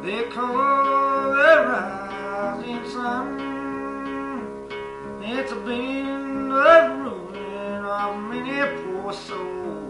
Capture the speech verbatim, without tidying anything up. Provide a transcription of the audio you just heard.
They call the rising sun. It's been the ruin of many poor souls.